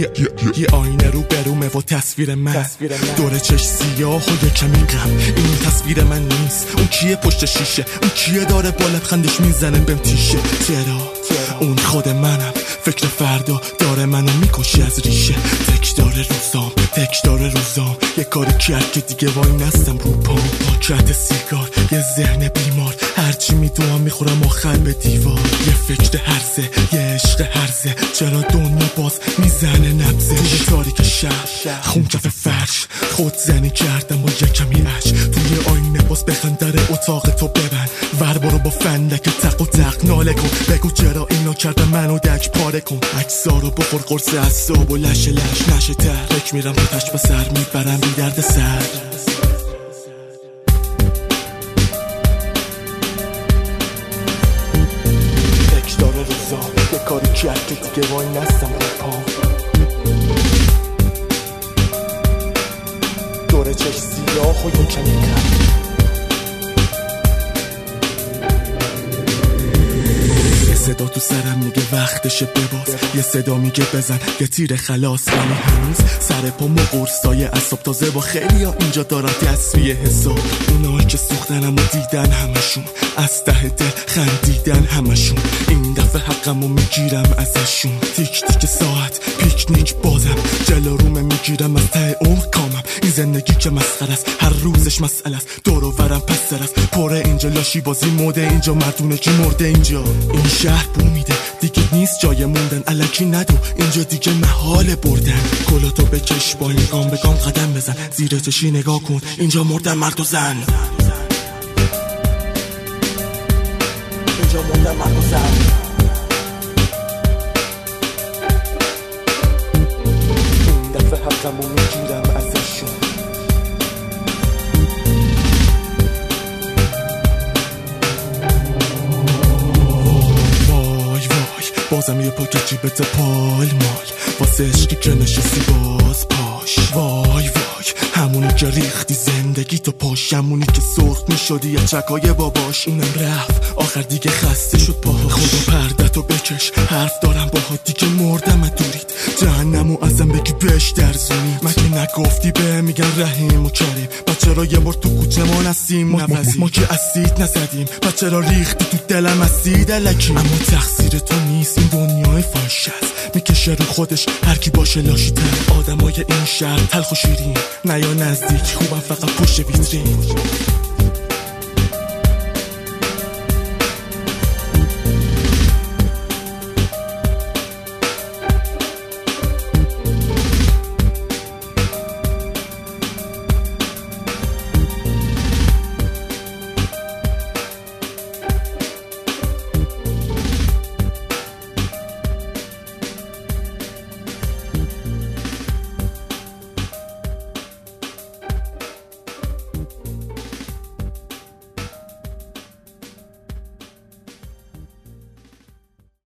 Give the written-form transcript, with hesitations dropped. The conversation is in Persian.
یه آینه رو برومه و تصویر من دور چش سیاه و یه کمی غم. این تصویر من نیست. اون کیه پشت شیشه؟ اون کیه داره با لبخندش میزنه بهم تیشه؟ چرا اون خود منم. فکر فردا داره منو میکشی از ریشه. تکدار روزام یه کاری کرد که دیگه وای نستم رو پام. پاکت سیگار یه ذهن بیمار، هرچی میدوام میخورم آخر به دیوار. یه فکر هرزه یه عشق هرزه، چرا دنیا باز میزنه نبزه؟ یه تاریک شهر خون کف فرش، خود زنی کردم با یه کمی عشق. توی آینه باز بخند در اتاق تو ببند، ور برو با فندک تق و تق ناله کن. بگو چرا اینا کردم منو دک پاره کن. اجزا رو بخور قرص اعصاب و لش نشه تر. فکر میرم آتش به سر میبرم بی درد سر. تکدار روزا یه کاری کرد که دیگه وای نستم رو پام. دور چش سیاه و یه کمی کم. صدا تو سرم میگه وقتشه بباز، یه صدا میگه بزن یه تیر خلاص. ولی هنوز سر پام و قرصای اعصاب تازه با خیلی ها اینجا دارم تصفیه حساب. اونایی که سوختنم و دیدن همشون، از ته دل خندیدن همشون. این دفعه حقمو میگیرم ازشون. تیک تیک ساعت پیکنیک بازم، جلو رومه میگیرم از ته عمر کامم. این زندگی که مسخره است، هر روزش مسئله است. دور و برم پس سر است، پره اینجا لاشی بازی موده اینجا. مردونه کی مرده اینجا؟ این شهر بو میده دیگه نیست جای موندن. الکی ندو اینجا دیگه محال بردن. کلاتو بکش با این گام به گام قدم بزن. زیر چشی نگاه کن اینجا مردن مرد و زن. اینجا مردن مرد و زن. این دفعه حقمو میگیرم ازشون. بازم یه پاکت جیبت پال مال، واسه عشقی که نشستی باز پاش. وای همونی که ریختی زندگی تو پاش، همونی که سرخ میشدی یه چکای باباش. اونم رفت آخر دیگه خسته شد پاهاش. خدا پردتو بکش حرف دارم باها دیگه مردم دورید. جهنمو ازم بگی بهش درزونی. مگه نگفتی به میگن رحیم و کریم؟ بچه را یه مرد تو کوچه ما نسیم ما که اسید نزدیم. بچه را ریختی تو دلم اسید الکی. اما تقصیر تو نیست، این دنیای فاش است. میکشه رو خودش هر کی باشه لاشی تر. آدمای این شهر تلخ و شیرین، نیا نزدیک خوبم فقط پشت ویترین.